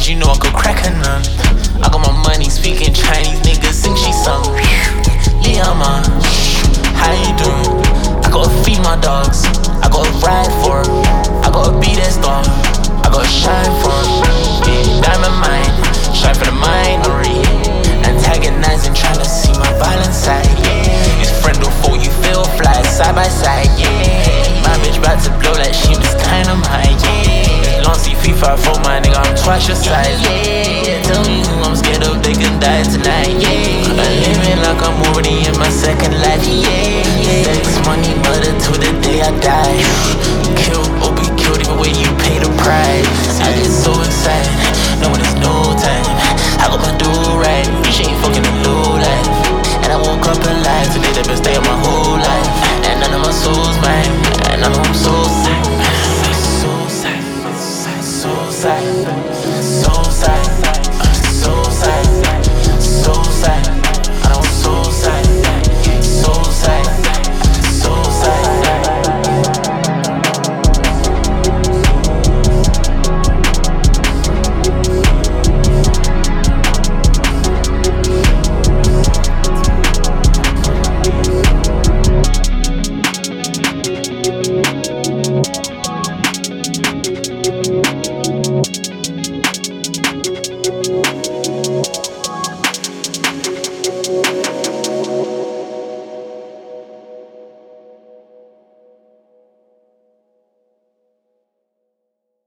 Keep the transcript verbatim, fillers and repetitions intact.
cause you know I go crack a nun. I got my money speaking Chinese, niggas think she some. Yeah, man, how you doing? I gotta feed my dogs, I gotta ride for it, I gotta be that star, I gotta shine for it. Yeah, diamond mine, shine for the minority. Antagonizing, trying to see my violent side. Yeah, it's friend or foe, you feel fly side by side. Yeah, my bitch about to blow like she was kinda mine. Yeah, long C FIFA for my nigga, I'm twice your size. Yeah, tell me who I'm scared of, they can die tonight. Yeah, I'm living like I'm already in my second life. Yeah, yeah. Sex, money, murder till the day I die. Kill or be killed, even way you pay the price. I get so excited, knowing there's no time. I got my do right, she ain't fucking in low life. And I woke up alive, today the best day of my whole life. And none of my soul's mine, and I know I'm so sad. So sad, so sad, so sad, so sad, so sad.